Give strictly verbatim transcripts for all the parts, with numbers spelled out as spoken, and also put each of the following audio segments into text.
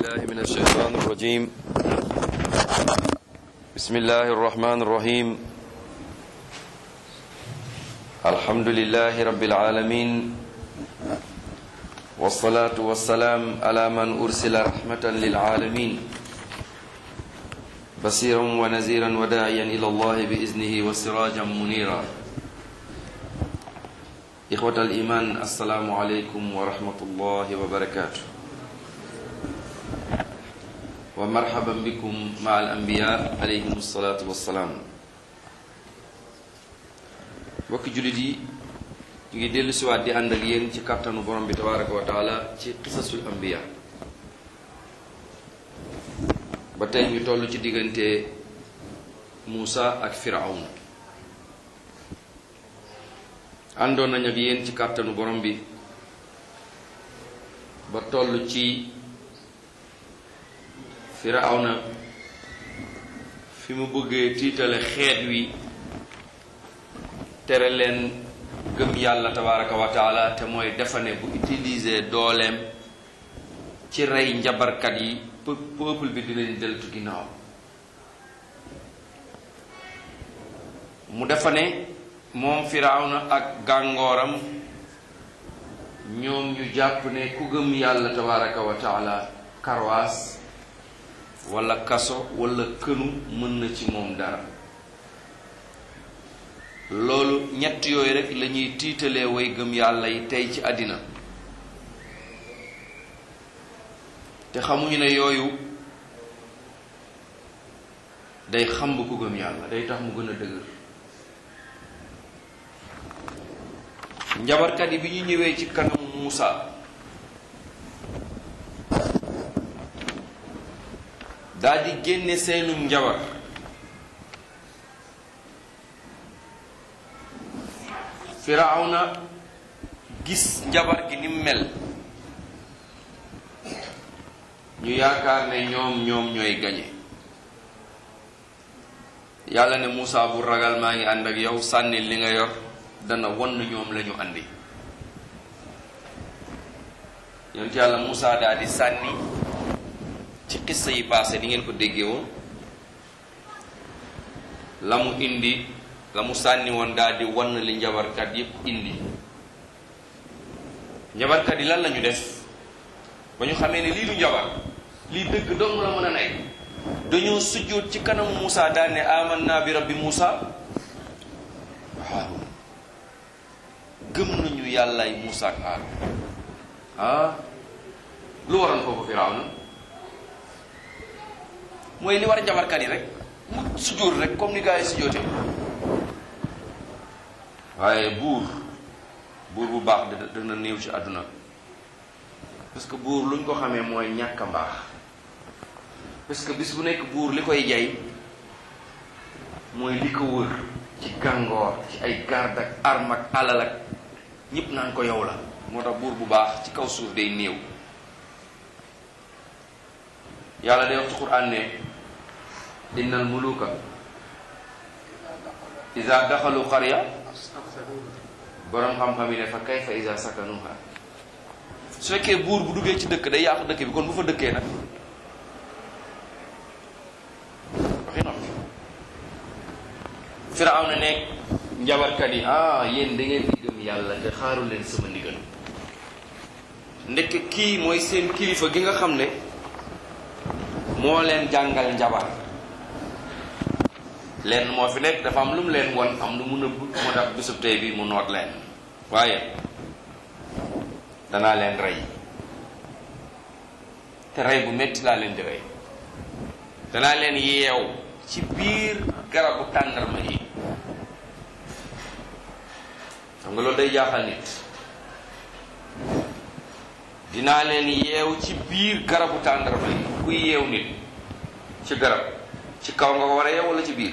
بالله من الشيطان الرجيم بسم الله الرحمن الرحيم الحمد لله رب العالمين والصلاة والسلام على من أرسل رحمة للعالمين بصيرا ونذيرا وداعيا إلى الله بإذنه وسراجا منيرا إخوة الإيمان السلام عليكم ورحمة الله وبركاته ومرحبا بكم مع الأنبياء عليهم الصلاة والسلام bokki jullit yi ñu ngi dellu siwaat di ànd ak yéen ci kàttanu borom bi tabaraka wa taala ci qisasul anbiya ba tey ñu toll ci diggante Muusa ak Firawna àndoon nañ ak yéen ci kàttanu borom bi ba toll ci Firawna fi mu bëggee tiitale xeet wi tere leen gëm yàlla tabaraka wa taala te mooy defane bu utiliser dooleem ci rey njabarkat yi peuple bi dinañ deltu ginnaaw mu defane moom Firawna ak gàngooram ñoom ñu jàpp ne ku gëm yàlla tabaraka wa taala karwaas wala kaso wala kënu mën na ci moom dara loolu ñett yooyu rek la ñuy tiitalee way gëm yàlla yi tey ci àddina te xamuñu ne yooyu day xamb ku gëm yàlla day tax mu gën a dëgër njabarkat yi bi ñu ñëwee ci kanamu Muusa daal di génne seenu njabar Firawna gis njabar gi ni mel ñu yaakaar ne ñoom ñoom ñooy gañe yàlla ne Muusa bu ragal maa ngi ànd ak yow sànni li nga yor dana won ñoom lañu andi yonent yàlla Muusa daal di sànni ci xissa yi passé di ngeen ko déggee woon la mu indi la mu sànni woon daal di wan li njabarkat yépp indi njabarkat yi lan lañu def ba ñu xamee ne lii du njabar lii dëgg dong la mën a nekk dañoo sujjóot ci kanamu Muusa daal ne amanna bi rabbi Muusa waaw gëm nañu yàllaay Muusa ak Haarun ah lu waroon foofu Firawna mooy li war a njabarkat yi rek mu sujjóot rek comme ni gaa yi sujjóotee waaye buur buur bu baax dana néew ci àdduna parce que buur luñ ko xamee mooy ñàkk a mbaax parce que bis bu nekk buur li koy jay mooy li ko wër ci gàngoor ci ay garde ak arme ak alal ak ñépp naan ko yow la moo tax buur bu baax ci kaw suuf day néew yàlla day wax ci Qur'an ne innal muluka iza daxalu qarya boroom xam-xam yi ne fa kayfa iza sakanuha su fekkee buur bu duggee ci dëkk day yàq dëkk bi kon bu fa dëkkee nag waxi noppi Firawna ne njabarkat yi ah yéen da ngeen di gëm yàlla te xaaru leen sama ndigal ndekk kii mooy seen kilifa gi nga xam ne moo leen jàngal njabar leen moo fi nekk dafa am lu mu leen won am lu mu nëbb moo tax bisub tey bi mu noot leen waaye danaa leen rey te rey bu metti laa leen di rey danaa leen yeew ci biir garabu tàndarma yi xam nga loolu day jaaxal nit dinaa leen yeew ci biir garabu tàndarma yi ku yeew nit ci garab ci kaw nga ko war a yeew wala ci biir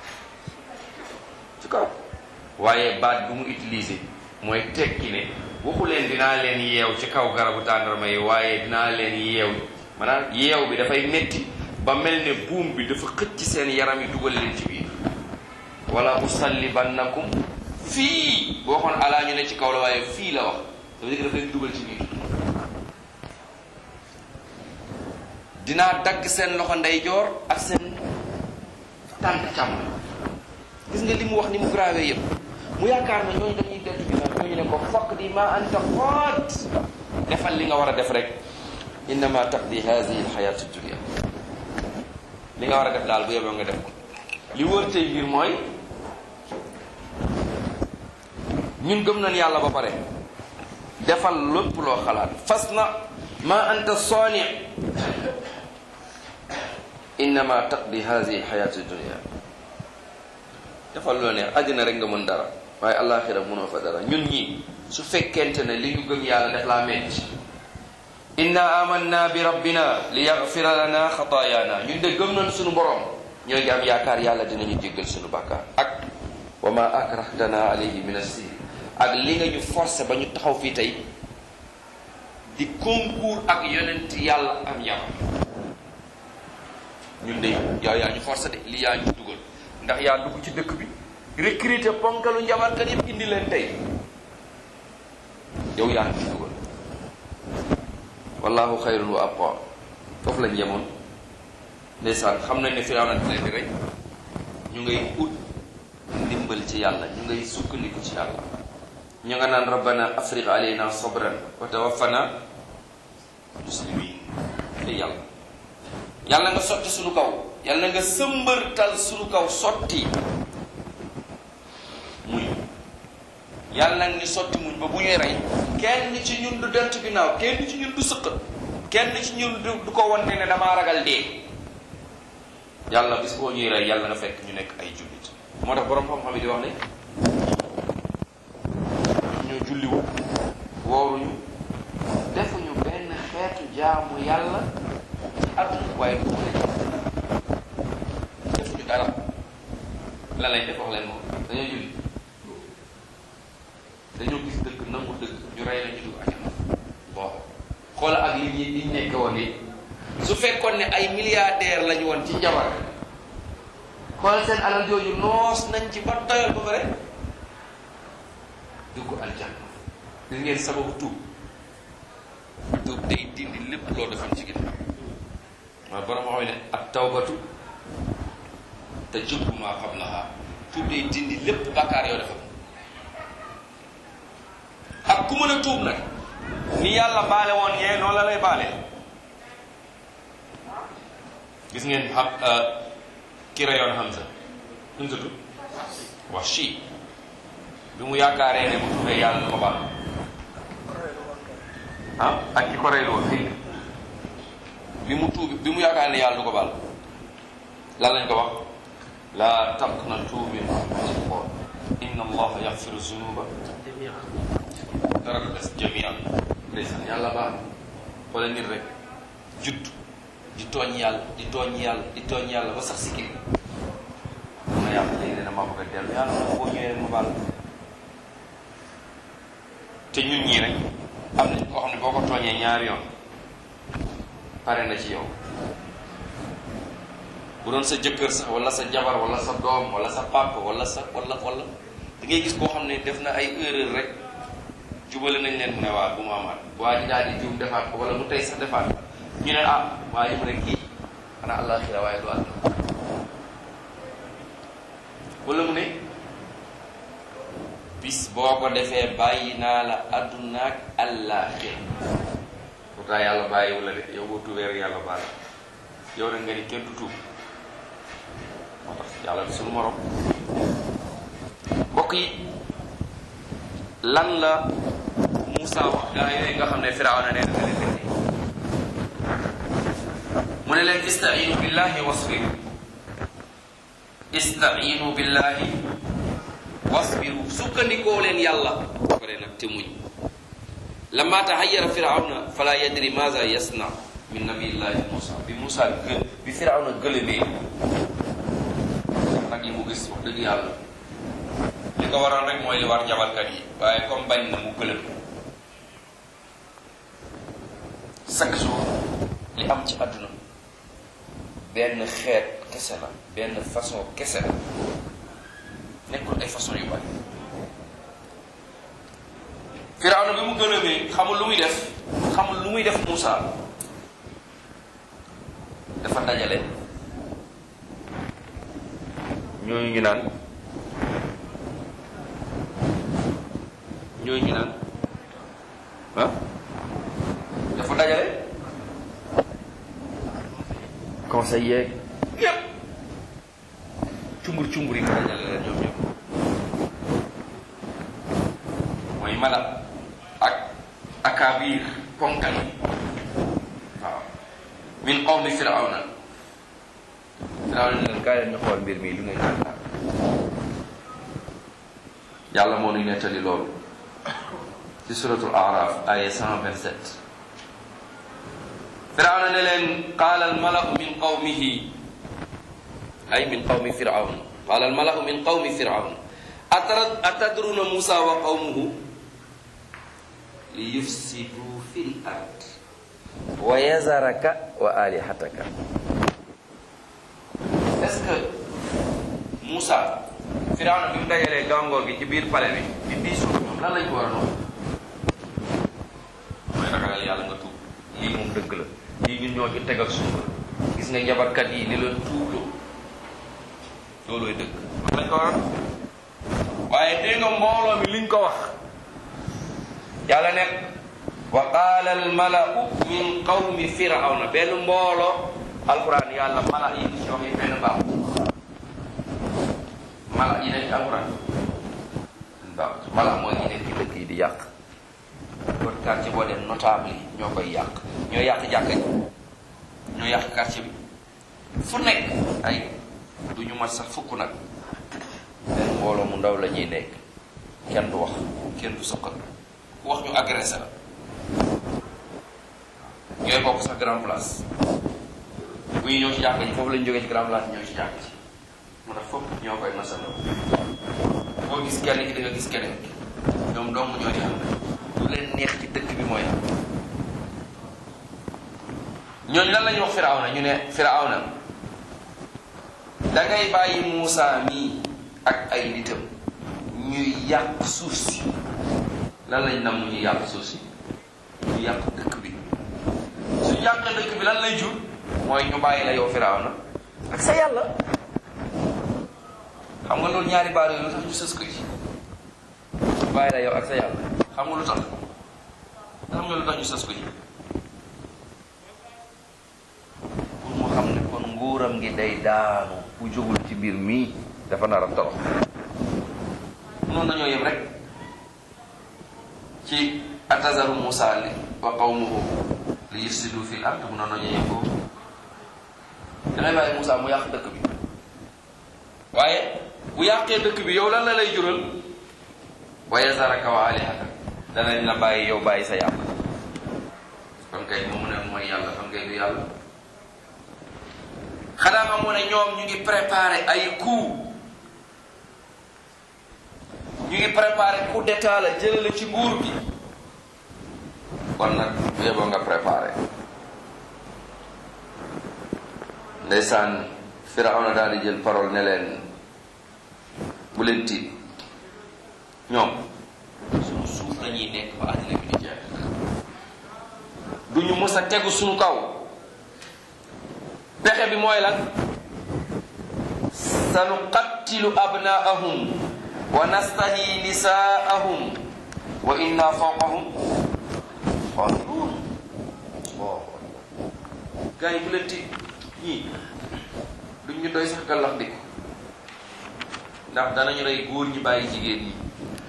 ci kaw waaye baat bi mu utilisé mooy tekki ne waxu leen dinaa leen yeew ci kaw garabu tàndarma yi waaye dinaa leen yeew maanaam yeew bi dafay metti ba mel ne buum bi dafa xëcc ci seen yaram yi dugal leen ci biir wala usallibannakum fii boo xoon alaa ñu ne ci kaw la waaye fii la wax dafa dëgg daf leen dugal ci biir dinaa dagg seen loxo ndeyjoor ak seen tànk càmm. gis nga li mu wax ni mu grave yëpp mu yaakaar na ñooñu dañuy dellu ginnaaw ñooñu ne ko fokk di ma anta qaad defal li nga war a def rek innama taqdi hadihi alxayatu dunia li nga war a def daal bu yeboo nga def ko. li wër tey mbir mooy ñun gëm nañ yàlla ba pare defal lépp loo xalaat fas na ma anta sani innama taqdi hadihi alxayatu dunia defal loo neex àddina rek nga mën dara waaye àllaaxira mënoo fa dara. ñun ñi su fekkente ne li ñu gëm yàlla def laa metti inna amanna bi rabbina li yaxfira lana xataayaana ñun de gëm nañ suñu borom ñoo ngi am yaakaar yàlla dinañu jéggal suñu bàkkaar ak wa ma akrahtana alayhi min as-sihr ak li nga ñu forcé ba ñu taxaw fii tey di concours ak yonent yàlla am yàlla ñun de yow yaa ñu forcé de li yaa ñu dugal ndax yaa dugg ci dëkk bi recruter ponkalu njabarkat yëpp indi leen tey yow yaa ñu dugal wallahu xayrun wa abqa foofu lañ yemoon ndeysaan xam nañ ne Firawna leen di rey ñu ngay ut ndimbal ci yàlla ñu ngay sukkandiku ci yàlla ñu nga naan rabbana afriq alayna sabran wa tawaffana muslimin te yàlla yàlla nga sotti suñu kaw yàlla nga sëmbërtal suñu kaw sotti muñ yàlla nag ni sotti muñ ba bu ñuy rey kenn ci ñun du dent ginnaaw kenn ci ñun du sëq kenn ci ñun du ko wonte ne damaa ragal dee yàlla bis boo ñuy rey yàlla nga fekk ñu nekk ay jullit moo tax borom xam-xam yi di wax ne ñoo julliwu wooruñu defuñu benn xeetu jaamu yàlla ci àdduna waaye du ko defuñu dara lan lañ def wax leen moom dañoo julli dañoo gis dëgg nangu dëgg ñu rey la ñu dugg àjjana bon xoola ak li ñi liñ nekk woon yi su fekkoon ne ay milliardaire lañu woon ci njabar xoolal seen alal jooju noos nañ ci ba doyal ba pare dugg aljanna li ngeen sababu tuub tuub day dindi lépp loo defoon ci ginnaaw waaye borom moo xam ne ak tawbatu te jubbu maa qablaha tuub day dindi lépp bàkkaar yoo defoon ak ku mën a tuub nag ni yàlla baale woon yee noonu la lay baale gis ngeen xam ki reyoon Hamza nu mu tudd Wahshi bi mu yaakaaree ne bu tuubee yàlla na ko baal ah ak ki ko reylu woon fii bi mu tuubi bi mu yaakaaree ne yàlla du ko baal lan lañ ko wax laa taqnatu min rahmatillah inna allaha yaxfiru zunuba dara du des jamian ndeysaan yàlla baal wala nit rek judd di tooñ yàlla di tooñ yàlla di tooñ yàlla ba sax si kii mun na yàlla léegi dana maa bëgg a dellu yàlla na boo ñëwee ma baal te ñun ñii rek am nañ koo xam ne boo ko tooñee ñaari yoon pare na ci yow bu doon sa jëkkër sax wala sa jabar wala sa doom wala sa papa wala sa wala wala da ngay gis koo xam ne def na ay erreur rek jubale nañ leen mu ne waa bu mu amaat waa ji daal di juum defaat ko wala mu tey sax defaat ñu ne ah waaye mu ne kii xanaa àllaaxira waaye du àdduna wala mu ne bis boo ko defee bàyyi naa la àdduna ak àllaaxira pourtant yàlla bàyyiwu la de yow boo tuubee rek yàlla baal yow rek nga ni kenn du tuub moo tax yàlla du suñu morom mbokk yi lan la Moussa wax gaa yooyu nga xam ne Firawna nee na leen mu ne leen istainu billahi wasbiru istainu billahi wasbiru sukkandikoo leen yàlla pare nag te muñ lamma tahayyara Firawna fala yadri maza yasna min nabiyillahi Moussa bi Moussa gë bi Firawna gëlëmee nag yi mu gis wax dëgg yàlla li ko waroon rek mooy li war njabarkat yi waaye comme bañ na mu gëlëm chaque jour li am ci àdduna benn xeet kese la benn façon kese la nekkul ay façon yu bari Firawna bi mu gëlëmee xamul lu muy def xamul lu muy def Moussa dafa dajale ñooñu ñu naan ñooñu ñu naan ah dafa dajale conseil yeeg yépp cumbur cumbur yi nga dajale leen ñoom ñëpp mooy mala ak akaabir ponkal yi waaw min qawmi firawna firawna ne leen kaay leen ñu xool mbir mi lu ngeen yaakaar yàlla moo nuy nettali loolu ci suratul araf aya cent vingt-sept firawna ne leen qaala al malau min qawmihi ay min qawmi firawn qaala al malau min qawmi firawn atadruna musa wa qawmuhu li yufsidu fil ard wa yazaraka wa alihataka. Est-ce que Moussa Firawna bi mu dajalee gàngoor gi ci biir palais bi di diisoo ñoom lan lañ ko war a noonu mooy ragalal yàlla nga tuub lii moom dëgg la lii ñun ñoo ci teg ak suuf gis nga njabarkat yi li la tuubloo loolooy dëgg loolu lañ ko war a waaye dégg nga mbooloo mi liñ ko wax yàlla nekk wa qaala al malau min qawmi firawna benn mbooloo alquran yàlla mala yi ci wax yi benn baax mala yi nekk ci alquran baax mala mooy ñi nekk ci dëkk yi di yàq kon quartier boo dem notable yi ñoo koy yàq ñoo yàq jàkka ji ñoo yàq quartier bi fu nekk ay du ñu mat sax fukk nag benn mbooloo mu ndaw la ñuy nekk kenn du wax kenn du soqal ku wax ñu agressé la ñooy bokk sax grand place bu ñu ñëw ci jàkka ji foofu lañu jógee ci grand place ñëw ci jàkka ji moo tax foofu ñoo koy masandoo boo gis kenn ki da nga gis keneen ki ñoom dong ñoo di am lu leen neex ci dëkk bi mooy am ñooñu lan la ñuy wax Firawna ñu ne Firawna da ngay bàyyi Muusa mii ak ay nitam ñuy yàq suuf si lan lañ nam ñu yàq suuf si ñu yàq dëkk bi su yàq dëkk bi lan lay jur mooy ñu bàyyi la yow Firawna ak sa yàlla xam nga loolu ñaari baar yooyu lu tax ñu sës ko ci ñu bàyyi la yow ak sa yàlla xam nga lu tax xam nga lu tax ñu sës ko ci pour mu xam ne kon nguuram ngi day daanu ku jógul ci mbir mii dafa nar a torox noonu nañoo yem rek ci atazaru Musa li wa qawmuhu li yufsidu fil ard mu noonu nañoo yem foofu dangay bàyyi Musa mu yàq dëkk bi waaye bu yàqee dëkk bi yow lan la lay jural wa yazaraka wa alihaka danañ la bàyyi yow bàyyi sa yàlla kon kay moom ne mooy yàlla kon kay du yàlla xanaa ma mu ne ñoom ñu ngi préparé ay coup ñu ngi préparé coup d'état la jëlale ci nguur gi kon nag yeboo nga préparé ndeysaan Firawna daal di jël parole ne leen bu leen tiit ñoom suñu suuf lañuy nekk ba àddina bi di jeex duñu mës a tegu suñu kaw pexe bi mooy lan sanuqattilu abnaahum wa nastahi nisaahum wa inna fawqahum qahirun bon gars yi bu leen tiit ñii duñ ñu doy sax gàllax ndiku ndax danañu rey góor ñi bàyyi jigéen ñi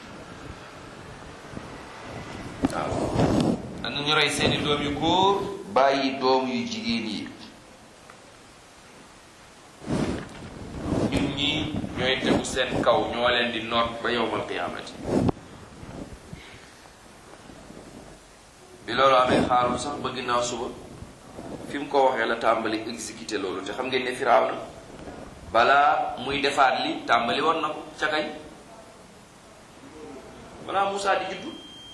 waaw danañu rey seeni doom yu góor bàyyi doom yu jigéen yi ñun ñii ñooy tegu seen kaw ñoo leen di noot ba yowmal qiyaamati bi loolu amee xaarul sax ba ginnaaw suba fi mu ko waxee la tàmbali exécuté loolu te xam ngeen ne Firawna balaa muy defaat li tàmbali woon na ko ca kañ balaa Moussa di juddu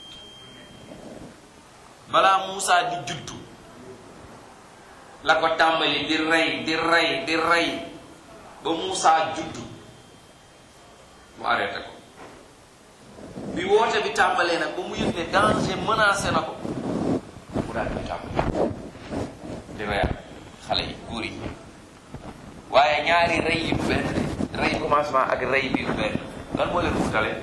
balaa Moussa di juddu la ko tàmbali di rey di rey di rey ba Moussa juddu mu arrêté ko bi woote bi tàmbalee nag ba mu yëg ne danger menacé na ko mu daal di tàmbali di reyaat xale yi góor yi ñaari rey yi du benn rey commencement ak rey bi du benn lan moo leen wutale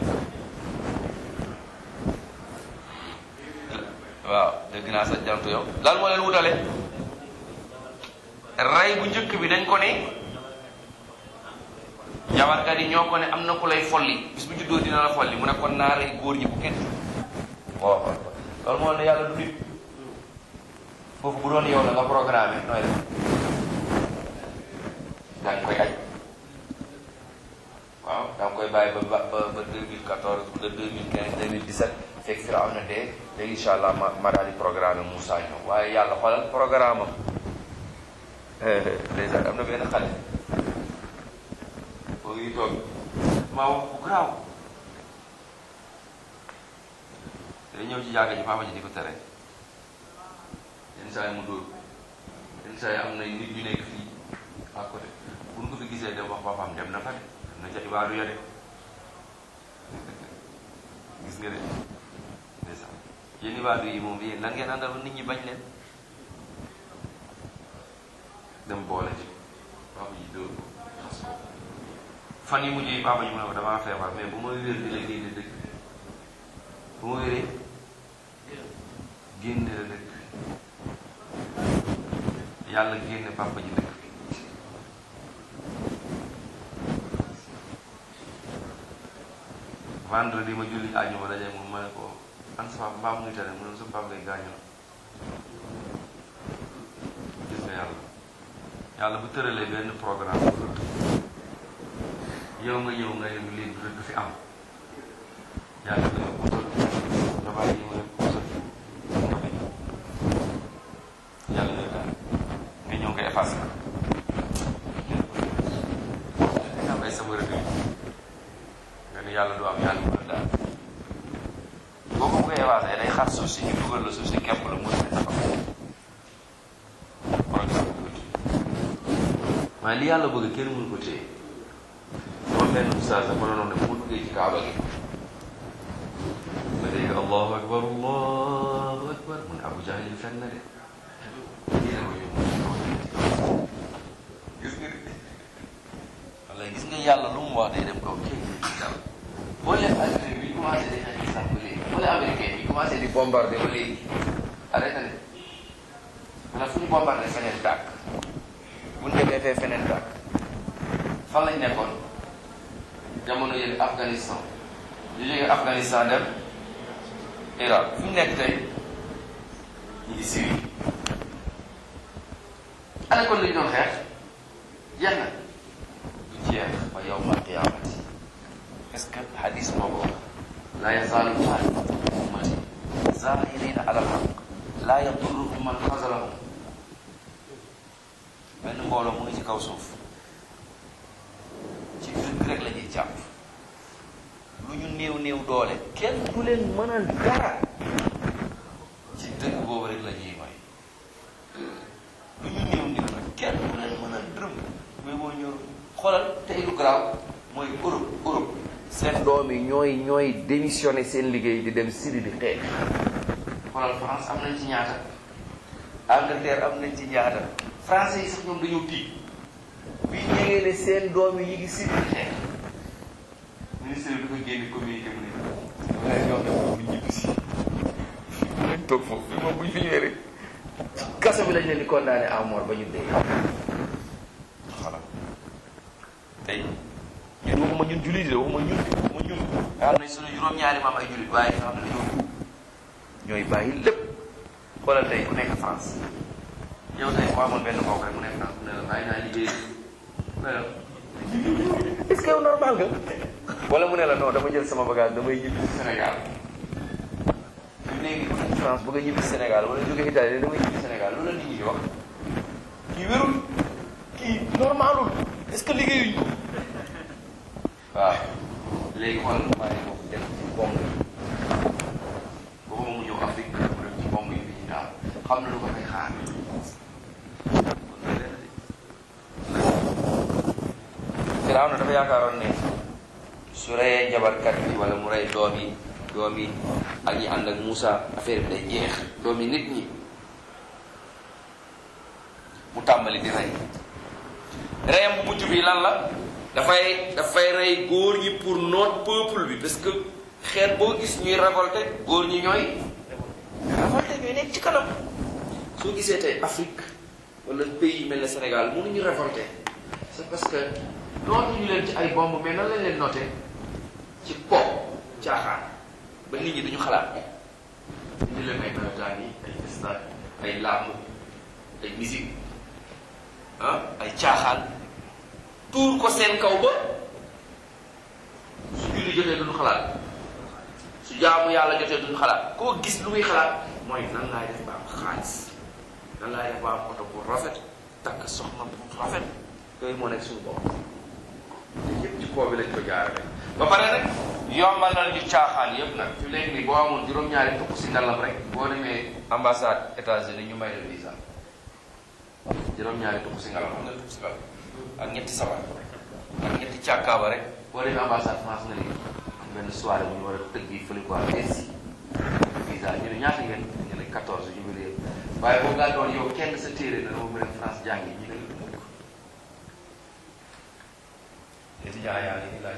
waaw dégg naa sa jantu yow lan moo leen wutale rey bu njëkk bi dañ ko ne jabarkat yi ñoo ko ne am na ku lay folli bis bu juddoo dina la folli mu ne kon naa rey góor ñi bu kenn waaw loolu moo ne yàlla du nit foofu bu doon yow la nga programme nooy def da nga koy aj waaw da nga koy bàyyi ba ba ba deux mille quatorze ba deux mille quinze deux mille dix-sept fekk firaw na dee te incha allah ma ma daal di programme Moussa ñëw waaye yàlla xoolal programme am déjà am na benn xale boo ngi toog maa wax bu garaaw day ñëw ci jàkka ji papa ji di ko tere yenn saa yi mu dóor yenn saa yi am na nit ñu nekk fii à côté bu ñu ko fi gisee dem wax papaam dem na fa de dem na ca ibaadu ya de gis nga de ndeysaan yéen ibaadu yi moom yéen lan ngeen àndal nit ñi bañ leen dem boole ci papa ji dóor ko xas ko fan yi mujj yi papa ji mu ne ko damaa feebar mais bu ma wér di la génne dëkk bu ma wéree génne la dëkk yàlla génne papa ji dëkk vendredi ma julli àjjuma daje moom ma ne ko an sa papa mbaa mu ngi tane mu ne sa papa ngay gaañu na gis nga yàlla yàlla bu tëralee benn programme bu rëdd yow nga ñëw nga yëngu lii du fi am yàlla nga yëngu puusal nga bàyyi yi mu ne puusal nga bañ yàlla nga daal nga ñëw nga effacé nga bay sama rëdd nga ni yàlla du am yàlla mu ne daal boo ko koy effacé day xar suuf si ñu dugal la suuf si képp la mu ne dafa waaye li yàlla bëgg kenn mënu ko téye moom benn oustaz dafa doon ne bu ma duggee ci kaaba gi ma dégg allahu akbar allahu akbar mu ne Abu Jahl yi fenn na de lii la ko yóbbu gis nga wala gis nga yàlla lu mu wax day dem kaw kenn dal boo leen Algérie bi commencé di xeex sax ba léegi boo leen américain bi commencé di bombardé ba léegi arrêté ne wala fu ñu bombardé feneen tàkk bu ñu demee fee feneen tàkk fan lañ nekkoon jamono yële Afghanistan ñu jógee Afghanistan dem Irak fu ñu nekk tey ñu ngi Syrie ana kon lañu doon xeex jeex na du jeex ba yawmal qiyaamati est-ce que hadis boobu laa yazaalu ummati zaahiriina alal haqq laa yadurruhum man xazalahum benn mbooloo mu ngi ci kaw suuf ci dëgg rek la ñuy jàpp lu ñu néew néew doole kenn du leen mënal dara ci dëgg boobu rek la ñuy may lu ñu néew néew nag kenn du leen mënal dërëm mais boo ñëw xoolal tey lu garaaw mooy Europe Europe seen doom yi ñooy ñooy démissionné seen liggéey di dem Syrie di xeex xoolal France am nañ ci ñaata Angleterre am nañ ci ñaata français yi sax ñoom dañoo tiit bi ñu yégee ne seen doom yi ñu ngi Syrie di xeex ministre bi dafa génne communiqué mu ne waaye ñoom ñoom bu ñibbi si lañ toog foofu fi moom bu ñu fi ñëwee rek ci kaso bi lañ leen di condamné à mort ba ñu dee voilà tey ñun waxuma ñun jullit de waxuma ñun waxuma ñun am nañ sunu juróom-ñaari maam ay jullit waaye nga xam ne dañoo tuub ñooy bàyyi lépp xoolal tey ku nekk France yow tey ku amoon benn mbokk rek mu nekk France mu ne la bàyyi naa liggéey est-ce que yow normal nga wala mu ne la non dama jël sama bagage damay ñibbi Sénégal léegi bu nekk France bëgg a ñibbi Sénégal wala jóge Italie damay ñibbi Sénégal loolu la nit ñi di wax kii wérul kii normalul est-ce que liggéeyuñ ko waaw léegi xoolal bàyyi ko dem ci bomb yi boobu mu ñëw Afrique mu dem ci bomb yi fi ñu daal xam na lu ko fay xaar Firaaw na dafa yaakaaroon ne su reyee njabarkat bi wala mu rey doom yi doom yi ak ñi ànd ak Moussa affaire bi day jeex doom yi nit ñi mu tàmbali di rey reyam bu mujj bi lan la dafay dafay rey góor ñi pour notre peuple bi parce que xeet boo gis ñuy révolté góor ñi ñooy révolté ñooy nekk ci kanam. soo gisee tey Afrique wala pays yi mel ne Sénégal mënuñu révolté c'est parce que nootu ñu leen ci ay bomb mais nan lañ leen noté ci po caaxaan ba nit ñi dañu xalaat ñu leen ay nawetaan yi ay stade ay làmb ay musique ah ay caaxaan tuur ko seen kaw ba su julli jotee duñu xalaat su jaamu yàlla jotee duñu xalaat koo gis lu muy xalaat mooy nan laay def ba am xaalis nan laay def ba am oto bu rafet takk soxna bu rafet yooyu moo nekk suñu bopp te yëpp ci koo bi lañ ko jaarale ba pare rek yombal na ñu caaxaan yëpp nag fi léegi nii boo amoon juróom-ñaari tukk si ngalam rek boo demee ambassade États-Unis ñu may la visa juróom-ñaari tukk si ngalam xam nga tukk si ngalam ak ñetti sabar ak ñetti càkkaaba rek boo demee ambassade France nga ni am benn soirée bu ñu war a tëgg yi fële quoi merci visa ñu ne ñaata ngeen ñu ne quatorze jubilé waaye boo gaa doon yow kenn sa téere na dama dem France jàngi ñu ne la mukk étudiant yaa ngi ni laaj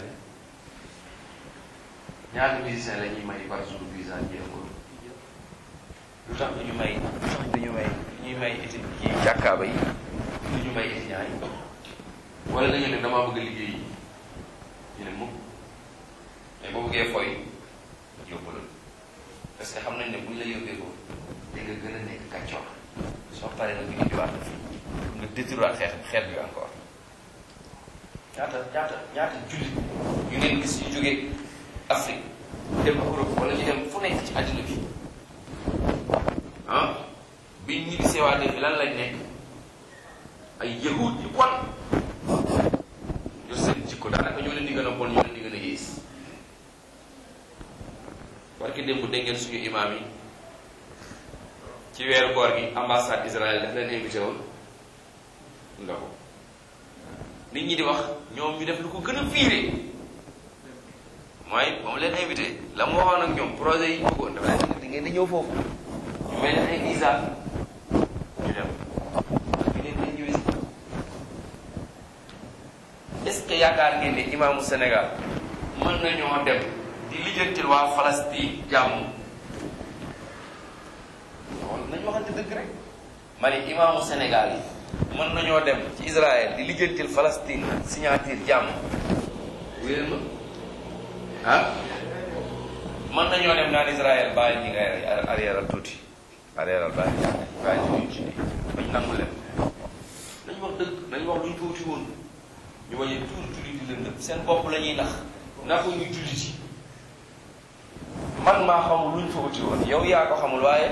ñaata musicien la ñuy may par jour visa ñu ne ko lu tax du ñu may lu tax du ñu may ñuy may étude ci jàkkaaba yi du ñu may étudiant yi wala dañu ne damaa bëgg a liggéey yi ñu ne mukk mais boo bëggee foy yóbbu la parce que xam nañ ne buñ la yóbbee ko da nga gën a nekk kàccoor soo paree nag ñu indiwaat la fii nga détruire xeet xeet bi encore ñaata ñaata ñaata jullit yu ngeen gis yu jógee Afrique dem Europe wala ñu dem fu nekk ci àddina bi ah biñ ñi gisee waa bi lan lañ nekk ay yahud yu bon yor seen jikko daanaka ñoo leen di gën a bon ñoo leen di gën a yées barki démb dégg ngeen suñu imaam yi ci weeru koor gi ambassade Israël daf leen invité woon ndogu nit ñi di wax ñoom ñu def lu ko gën a fiiree mooy moom leen invité la mu waxoon ak ñoom projet yi ñu bëggoon dafa leen di ngeen di ñëw foofu ñu may leen ay visa ñu dem ak ñu leen di ñëwee est-ce que yaakaar ngeen ne imaamu Sénégal mën nañoo dem di lijjantil waa Palestine jàmm loolu nañu waxante dëgg rek ma ne imaamu Sénégal yi mën nañoo dem ci Israël di lijjantil Palestine signature jàmm wéer ma ah mën nañoo dem naan Israël bàyyi ñi ngay arrièreal tuuti arrièreal bàyyi bàyyi ñu ci bañ nangu leen nañ wax dëgg nañ wax luñ tuuti woon ñu bañ a tuur jullit di leen dëpp seen bopp la ñuy nax naxu ñu jullit yi man maa xamul luñ fa uti woon yow yaa ko xamul waaye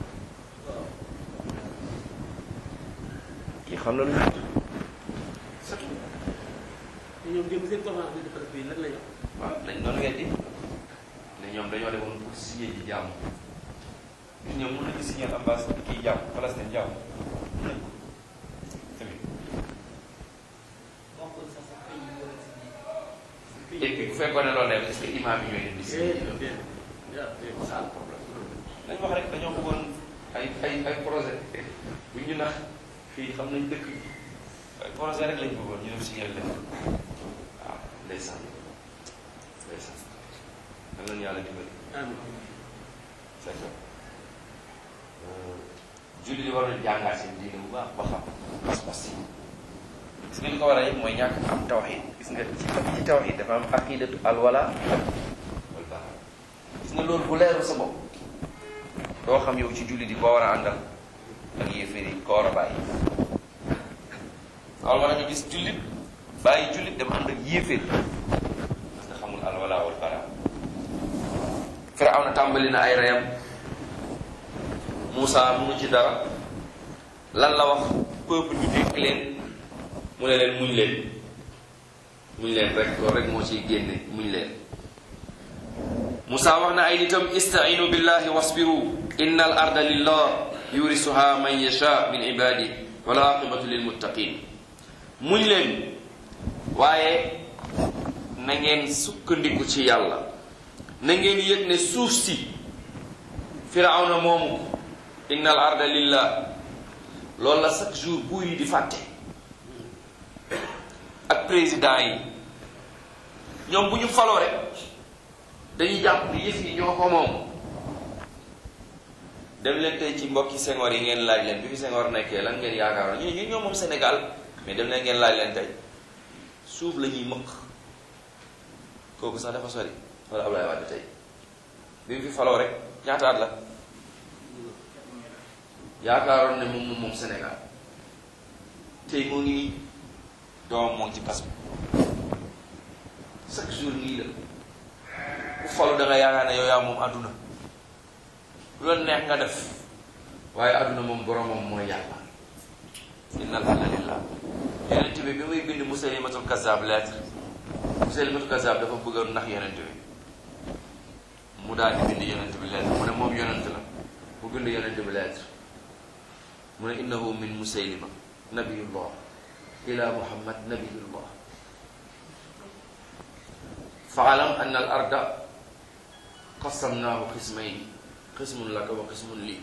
kii xam na lu ñu surtout ñoom démb seen conférence de presse bi lan la ñu waaw dañ doon weddi ne ñoom dañoo demoon pour signer ji jàmm gis ñoom mën nañu signer ambassade kii jàmm Palestine jàmm mën nañ ko tamit et puis bu fekkoon ne loolu dem est-ce que imam yi ñooy dem di signer c'est ça le problème nañ wax rek dañoo bëggoon ay ay ay projet bu ñu nax fii xam nañ dëkk bi ay projet rek lañ bëggoon ñu dem signer leen waaw ndeysaan ndeysaan nan lañu yàlla dimbali c'est ça julli di war a jàngaat seen diine bu baax ba xam pas-pas yi gis nga li ko war a yëpp mooy ñàkk am tawxiid gis nga ci ci tawxiid dafa am aqidatu alwala wal bara gis nga loolu bu leeru sa bopp doo xam yow ci julli di koo war a àndal ak yéeféer yi koo war a bàyyi loolu war a nga gis jullit bàyyi jullit dem ànd ak yéeféer parce que xamul alwala wal bara Firawna tàmbali na ay reyam Moussa munu ci dara lan la wax peuple bi dégg leen mu ne leen muñ leen muñ leen rek loolu rek moo ciy génne muñ leen Moussa wax na ay nitam istainu billahi wasbiru inna al arda lillah yurisuha man yasha min ibadi wal aqibatu lil muttaqin muñ leen waaye na ngeen sukkandiku ci yàlla na ngeen yëg ne suuf si Firawna moomu inna al arda lillah loolu la chaque jour buur yi di fàtte président yi ñoom bu ñu faloo rek dañuy jàpp ni yëf yi ñoo ko moom. dem leen tey ci mbokki Senghor yi ngeen laaj leen bi fi Senghor nekkee lan ngeen yaakaar ñu ñu ñoo moom Sénégal mais dem leen ngeen laaj leen tey suuf la ñuy mëq kooku sax dafa sori wala Ablaye Wade tey bi mu fi faloo rek ñaata at la yaakaaroon ne moom moom moom Sénégal tey moo ngi nii doomam moo ngi ci kas bi chaque jour nii la ku falu da nga yaakaar ne yow yaa moom àdduna lu la neex nga def waaye àdduna moom boromam mooy yàlla. inna alhamdulillah yonent bi bi muy bind Musaylimatul Kazzab lettre Musaylimatul Kazzab dafa bëggoon ndax yonent bi mu daal di bind yonent bi lettre mu ne moom yonent la mu bind yonent bi lettre mu ne innahu min Musaylima nabiyullah ila Muhammad nabiyullah fa'lam anna al arda qasamnahu qismayni qismun laka wa qismun lii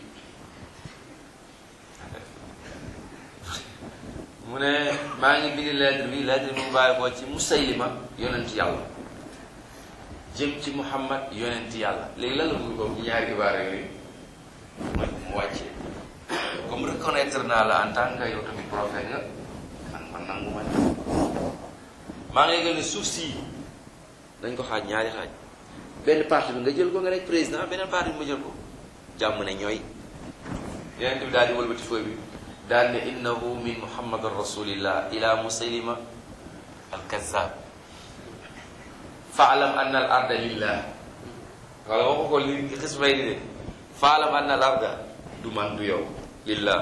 mu ne maa ngi bind lettre bi lettre bi mu bàyyi ko ci Musaylima yonent yàlla jëm ci Muhammad yonent yàlla léegi lan la mu ko ñaari xibaar yooyu mooy mu wàccee comme reconnaître naa la en tant que yow tamit prophète nga man man nangu ma maa ngi gën a suuf si dañ ko xaaj ñaari xaaj benn partie bi nga jël ko nga nekk président beneen partie bi ma jël ko jàmm ne ñooy yonent bi daal di wëlbati fooy bi daal ne innahu min muhammadin rasulillah ila Musaylima al-Kazzab fa'lam anna al arda lillah wala waxu ko li xismay di de fa'lam anna al arda du man du yow lillah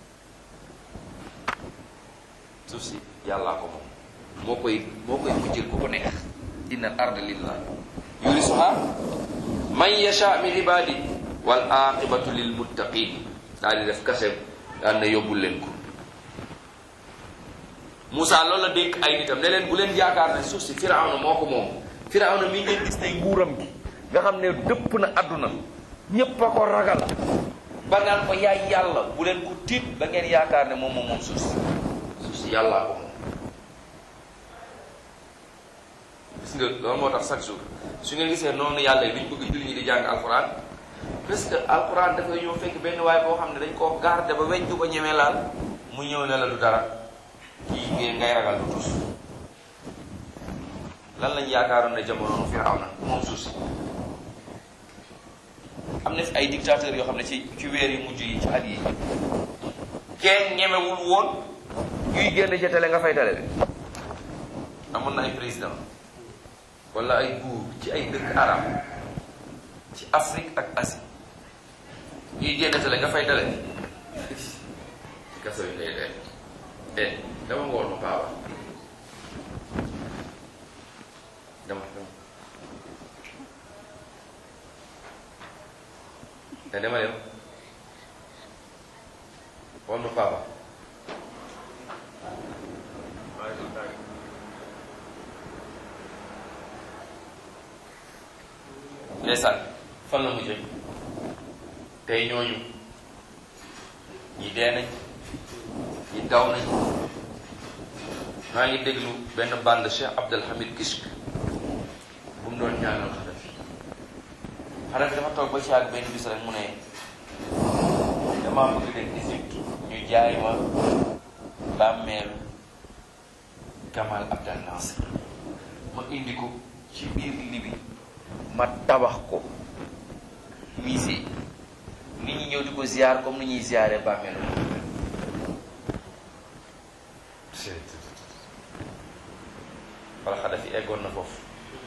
suuf si yàllaa ko moom moo koy moo koy mujjël ku ko neex inna al arda lillah yurisuha man yasha min ibadi wal aqibatu lil muttaqin daal di def kase daal na yóbbul leen ko Moussa loolu la dénk ay nitam ne leen bu leen yaakaar ne suuf si Firawna moo ko moom Firawna mi ngeen gis tey nguuram gi nga xam ne dëpp na àdduna ñépp a ko ragal ba naan ko yaay yàlla bu leen ko tiit ba ngeen yaakaar ne moom moom moom suuf si suuf si yàllaa ko moom gis nga loolu moo tax chaque jour su ngeen gisee noonu yàlla yi duñ bëgg julli ñi di jàng alxuraan parce que alxuraan dafay ñëw fekk benn waay boo xam ne dañ koo garde ba weñ du ko ñemee laal mu ñëw ne la du dara kii ngeen ngay ragal du tus lan lañ yaakaaroon ne jamono Firawna moom suuf si am na fi ay dictateurs yoo xam ne ci ci weer yu mujj yi ci at yi kenn ñemewul woon yuy génn ci télé nga fay télé bi amoon na ay président wala ay buur ci ay dëkk arab ci Afrique ak Asie yuy génn télé nga fay télé ci kaso yi ngay dee eh dama ngool ma paaba dama dama te dama yow woon ma paaba ndeysaan fan la mujjee tey ñooñu ñi dee nañ ñi daw nañ maa ngi déglu benn bande Cheikh Abdel Hamid Kishk bu mu doon ñaanal Kadhafi Kadhafi dafa toog ba ci ak benn bis rek mu ne damaa bëgg dem Égypte ñu jaay ma bàmmeelu Gamal Abdel Nasser ma indi ko ci biir Libi ma tabax ko musée nit ñi ñëw di ko ziar comme ni ñuy ziaree bàmmeelu wala Kadhafi eggoon na foofu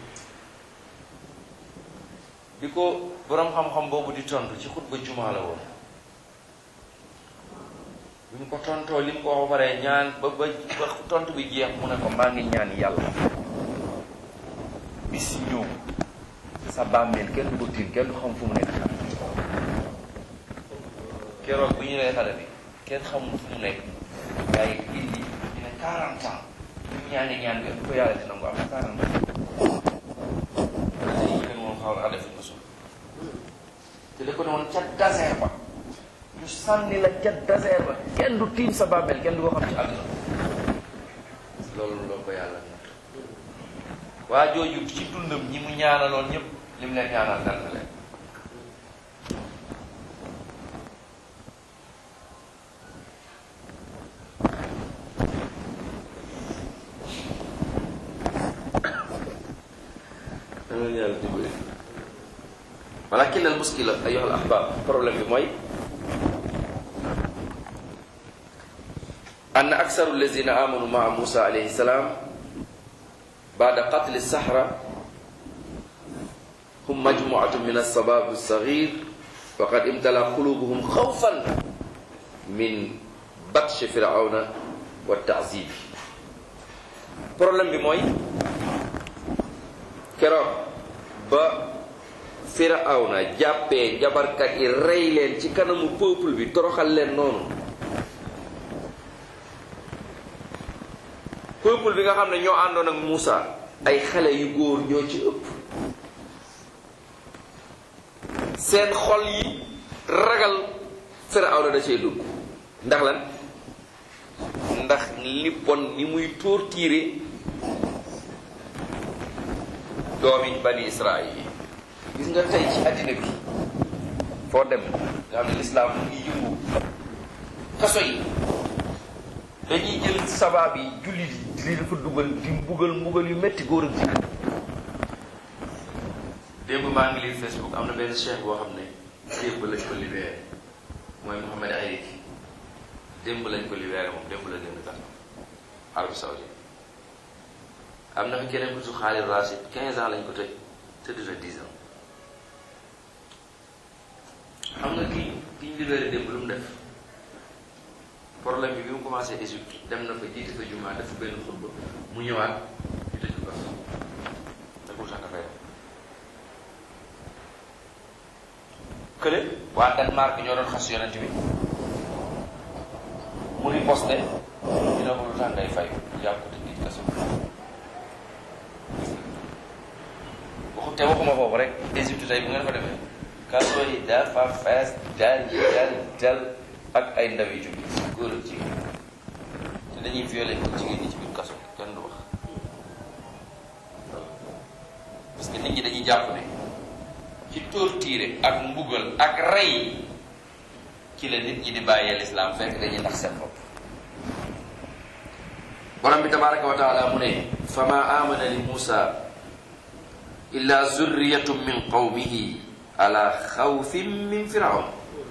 bi ko boroom xam-xam boobu di tontu ci xutba jumaa la woon bi mu ko tontoo li mu ko wax ba pare ñaan ba ba ba tontu bi jeex mu ne ko maa ngi ñaan yàlla bis ñëw sa bàmmeel kenn du ko tiim kenn du xam fu mu nekk keroog bu ñu lay xale bi kenn xamul fu mu nekk waaye indi dina quarante ans ñu ñaani ñaan bi ko yàlla dina ko am quarante ans léegi kenn moom xaw na def ko suuf te da ko doon ca désert ba ñu sànni la ca désert ba kenn du tiim sa bàmmeel kenn du ko xam ci àdduna loolu loolu ko yàlla waa jooju ci dundam ñi mu ñaanaloon ñëpp li mu leen ñaanal dal na leen. walakin al muskila ayyuha al ahbab, problème bi mooy anna aksaru allazina amanu maa Musa alayhi salaam baada qatli sahra hum majmuatun min alsabab alsaghir wa qad imtala qulubuhum xawfan min batshi firawna wa taazib. problème bi mooy keroog ba Firawna jàppee jabarkat yi rey leen ci kanamu peuple bi toroxal leen noonu, peuple bi nga xam ne ñoo àndoon ak Muusa ay xale yu góor ñoo ci ëpp, seen xol yi ragal Firawna da cee dugg. ndax lan? ndax li bon ni muy torturer doomi bani Israël yi. gis nga tey ci àddina bi foo dem nga xam ne lislaam mu ngi yëngu, kaso yi dañuy jël sabaab yi jullit yi di leen fa dugal di mbugal mbugal yu metti góor ak jigéen. démb maa ngi lire Facebook am na benn cheikh boo xam ne démb lañ ko libéré, mooy Mohamed Ayik. démb lañ ko libéré moom démb la génn kaso Arabie Saoudite. am na fi keneen ku su Khalid Rashid quinze ans lañ ko tëj tëdd na dix ans. xam nga kii kii ñu libéré démb lu mu def? problème bi bi mu commencé Égypte dem na fa jiite fa jumaa def benn xutba mu ñëwaat ñu tëj ko kaso. te pourtant dafay def kële waa Danemark ñoo doon xas yonent bi mu ngi posté ñu ne ko lu tax ngay fay jàpp ko tëj kaso. waxu te waxuma foofu rek Égypte tey bu ngeen fa defee kaso yi dafa fees dal dal dal ak ay ndaw yu jullit góor ak jigéen te dañuy violé ko jigéen ñi ci biir kaso kenn du wax, parce que nit ñi dañuy jàpp ne ci torturé ak mbugal ak rey ci la nit ñi di bàyyee lislaam, fekk dañuy ndax seen bopp. borom bi tabaraka wa taala mu ne fama amana li Musa illa zurriyatun min qawmihi ala xawfin min firawn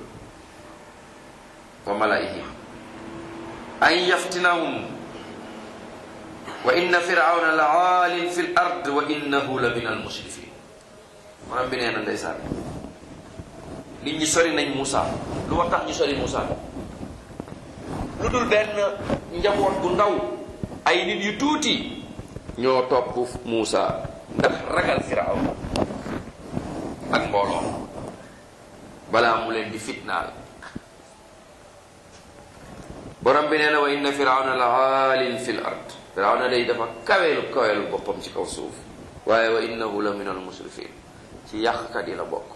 wa malaihim an yaftinahum wa inna firawna la aalin fi l ard wa innahu la min al mushrifin. borom bi nee na ndeysaan nit ñi sori nañ Musa. lu wax tax ñu sori Musa? lu dul benn njaboot bu ndaw, ay nit yu tuuti ñoo topp Musa ndax ragal Firawna ak mbooloo balaa mu leen di fitnaal. borom bi nee na wa inna Firawna la aalin fil ard. Firawna day dafa kaweelu kaweelu boppam ci kaw suuf, waaye wa innahu la min al musrifin, ci yàqkat yi la bokk.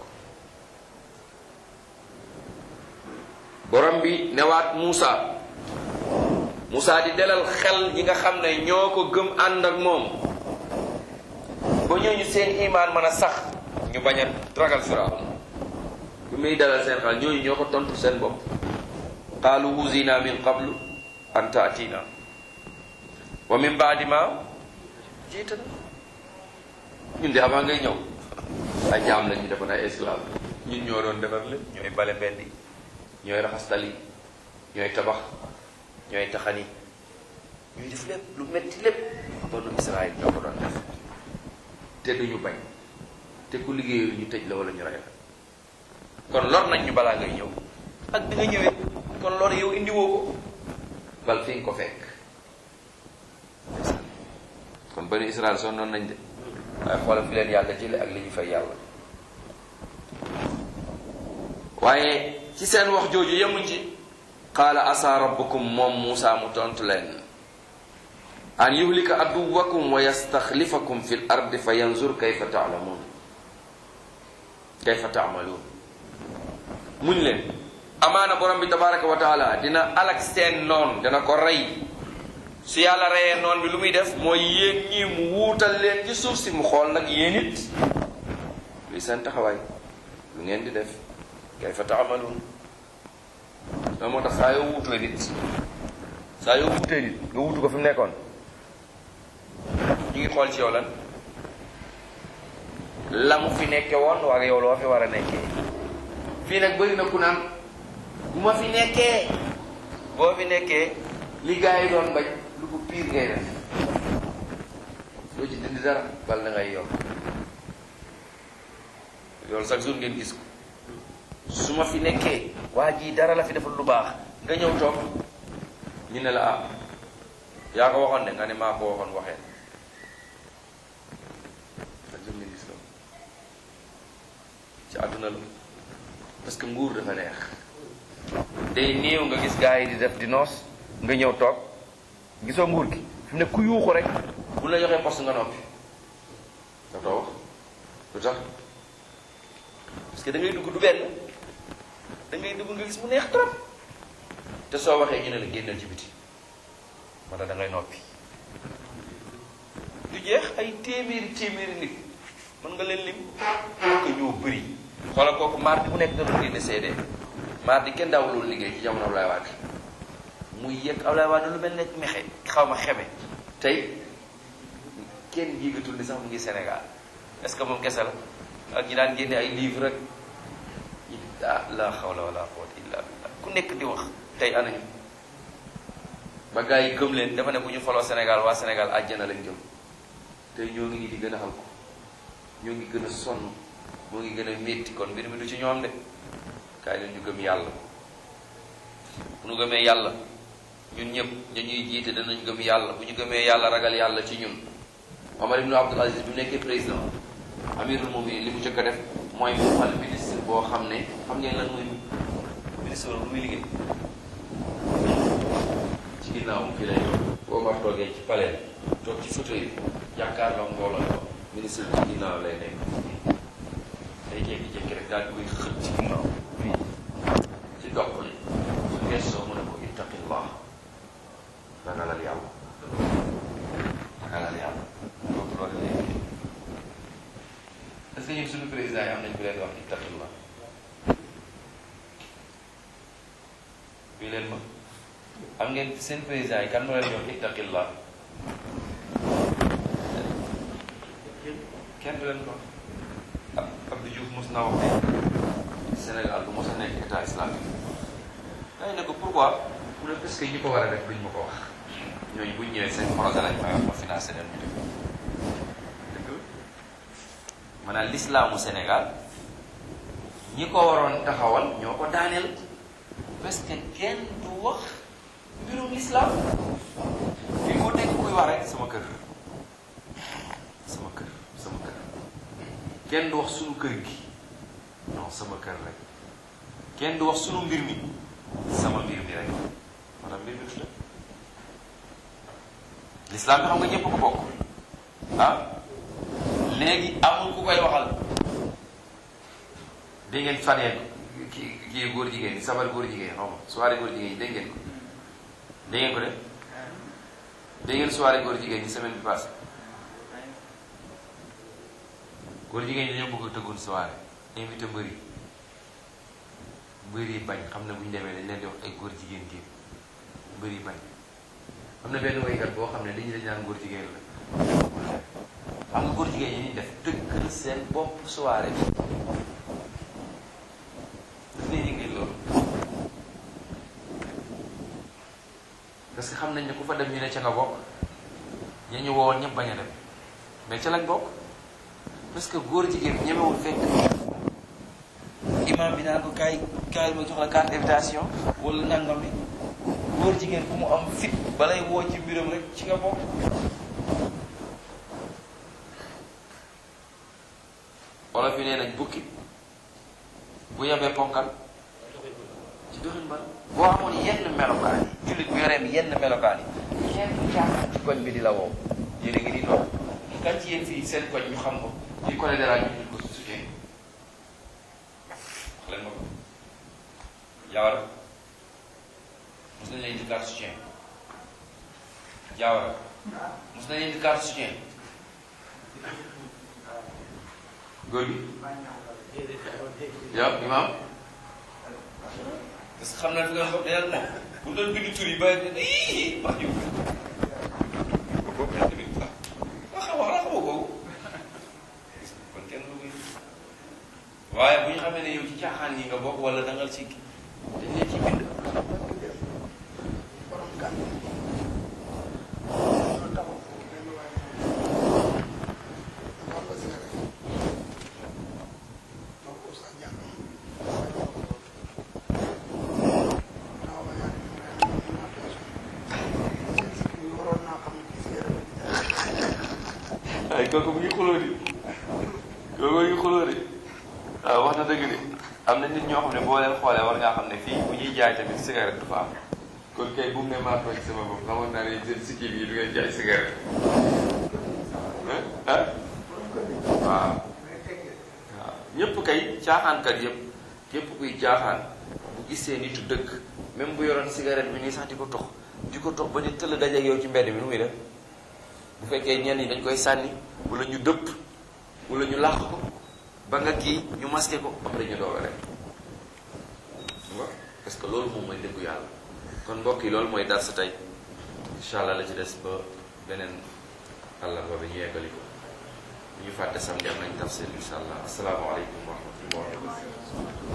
borom bi newaat Musa Musa di delal xel ñi nga xam ne ñoo ko gëm ànd ak moom ba ñooñu seen imaan mën a sax, ñu bañ a ragal Firawna. bi muy dalal seen xel ñooñu ñoo ko tontu seen bopp. qaalu uzina min qablu an taatina wa min baadi ma jiitana. ñun de avant ngay ñëw ay jaam lañu defoon ay esclave, ñun ñoo doon defar lépp, ñooy bale mbedd yi, ñooy raxas tali, ñooy tabax, ñooy taxani, ñooy def lépp lu metti lépp banu Israël ñoo ko doon def. te duñu bañ, te ku liggéeyul ñu tëj la wala ñu rey la. kon lor nañ ñu balaa ngay ñëw, ak bi nga ñëwee kon loolu yow indiwoo ko, bal fi nga ko fekk. kon bani Israël son noonu nañ de, waaye xoolal fi leen yàlla jële ak li ñu fay yàlla. waaye ci seen wax jooju yemuñ ci. qaala asa rabbukum, moom Muusa mu tontu leen, an yuhlika aduwakum wa yastaxlifakum fi l ardi fa yanzur kayfa taalamuun kayfa taamaluun. muñ leen amaana borom bi tabaraka wa taala dina alak seen noon, dina ko rey su yàlla reyee noon bi lu muy def mooy yéen ñii mu wuutal leen ci suuf si mu xool nag yéen it luy seen taxawaay lu ngeen di def kayfa taamaluun loolu moo tax saa yoo wuutoo nit saa yoo wuutee nit nga wuutu ko fi mu nekkoon ñu ngi xool ci yow lan la mu fi nekke woon waa yow loo fi war a nekkee fii nag bëri na ku naan bu ma fi nekkee boo fi nekkee li gars yi doon bañ lu ko pire ngay def doo ci dindi dara bal na ngay yokk loolu chaque jour ngeen gis ko su ma fi nekkee waa ji dara la fi defal lu baax nga ñëw toog ñu ne la ah yaa ko waxoon ne nga ne maa ko waxoon waxee chaque jour ngeen gis loolu ci àdduna la parce que nguur dafa neex day néew nga gis gars yi di def di noos nga ñëw toog gisoo nguur gi fi mu ne ku yuuxu rek bu la joxee poste nga noppi da too wax lu tax parce que da ngay dugg du benn da ngay dugg nga gis mu neex trop te soo waxee ñu ne la génnal ci biti moo tax da ngay noppi du jeex ay téeméeri téeméeri nit mën nga leen lim ko ñoo bëri xoolal kooku mardi bu nekk da doon génne C D mardi kenn daawul loolu liggéey ci jamono Ablaye Wade muy yegg Ablaye Wade lu mel ne mexe xaw ma xeme tey kenn yéegatul ni sax mu ngi Sénégal est-ce que moom kese la ak ñi daan génne ay livre rek ah la hawla wala quwwata illa billah ku nekk di wax tey anañu ba gars yi gëm leen dafa ne bu ñu faloo Sénégal waa Sénégal àjjana lañ jëm tey ñoo ngi nii di gën a xal ko ñoo ngi gën a sonn moo ngi gën a métti kon mbir mi du ci ñoom de kaay leen ñu gëm yàlla bu ñu gëmee yàlla ñun ñëpp ñu ñuy jiite danañ gëm yàlla bu ñu gëmee yàlla ragal yàlla ci ñun Omar ibn Abdul Aziz bi mu nekkee président amirul mu'minin li mu jëkk a def mooy mu fal ministre boo xam ne xam ngeen lan mooy ministre lu muy liggéey ci ginnaaw fii lay boo Omar toogee ci palais toog ci fauteuil bi jàkkaarloo mbooloo ministre bi ci ginnaaw lay nekk day jékki-jékki rek daal di koy xët ci ginnaaw fii ci dox li su gëstoo mu ne ko ittaqillah ragalal yàlla ragalal yàlla kooku loolu lay est-ce que ñun suñu président yi am nañ ku leen wax ittaqillah bii leen ma am ngeen seen président yi kan moo leen wax ittaqillah kenn du leen ko ab Abdou Diouf mos na wax ne Sénégal du mos a nekk état islamique dañ ne ko pourquoi mu ne parce que ñi ko war a def duñ ma ko wax ñooñu buñ ñëwee seen projet lañ may wax ma financé leen ñu def dëgg maanaam l'islaamu Sénégal ñi ko waroon taxawal ñoo ko daaneel parce que kenn du wax mbirum l'islam fi ko dégg kuy wax rek sama kër sama kër sama kër kenn du wax sunu kër gi non sama kër rek kenn du wax sunu mbir mi sama mbir mi rek maanaam mbir mi du l'islam bi xam nga ñëpp ko bokk ah léegi amul ku koy waxal dégg ngeen faneen ki kii góor jigéen ñi sabar góor jigéen xaw ma soirée góor jigéen ñi dégg ngeen ko dégg ngeen ko de dégg ngeen soirée góor jigéen ñi semaine bi passée góor jigéen ñi dañoo bëgg a tëggoon soirée invité mbër yi mbër yi bañ xam ne bu ñu demee dañ leen di wax ay góor jigéen géen mbër yi bañ am na benn waykat boo xam ne dañu dañ naan góor jigéen la xam nga góor jigéen ñi ñuy def tëggal seen bopp soirée bi daf lay yëngal loolu parce que xam nañ ne ku fa dem ñu ne ca nga bokk ña ñu wowoon ñëpp bañ a dem mais ca lañ bokk parce que góor jigéen ñemewul fekk imam bi naan ko kaay kaay ma jox la carte invitation wala nangam bi góor jigéen bu mu am fit balay woo ci mbiram rek ci nga bokk wala fi nee nañ bukki bu yabee ponkal ci doxin ba boo amoon yenn melokaan yi jullit bu yoreem yenn melokaan yi kenn jàpp ci koñ bi di la woo yéen a ngi di toog kan ci yéen fii seen koñ ñu xam ko di collé dara ñu ñu ko soutien wax leen ma ko yawar mos nañ leen di carte soutien Diawara mos nañu indi carte soutien góor gi yow imam parce que xam naa fi nga xam ne yàlla moom bu doon bind tur yi ba ii wax jiw boobu tamit wax wax wax la xamoo kooku kon kenn du koy waaye bu ñu xamee ne yow ci caaxaan yi nga bokk wala dangal ci dañ leen ci bind ay kooku mu ngi xuloo di kooku mu ngi xuloo di waaw wax na dëgg de am na nit ñoo xam ne boo leen xoolee war ngaa xam ne fii bu ñuy jaay tamit cigarette du fa am kon kay bu mu ne maa tooñ sama bopp xamoon naa ne seen sikki bi du ngeen jaay cigarette ah waaw waaw ñëpp kay caaxaankat yëpp képp kuy caaxaan bu gisee nitu dëgg même bu yoroon cigarette bi nii sax di ko tox di ko tox ba ni tëll dajeeg yow ci mbedd mi nu muy def bu fekkee ñenn ñi dañ koy sànni wala ñu dëpp wala ñu làq ko ba nga kii ñu masqué ko après ñu doog a rek parce que loolu moom mooy dëggu yàlla kon mbokk yi loolu mooy dar sa tey incha allah la ci des ba beneen àllarba bi ñu yeggali ko bu ñu fàtte samedi am nañ tafsir incha allah asalaamaaleykum wa rahmatullahi wa barakatuh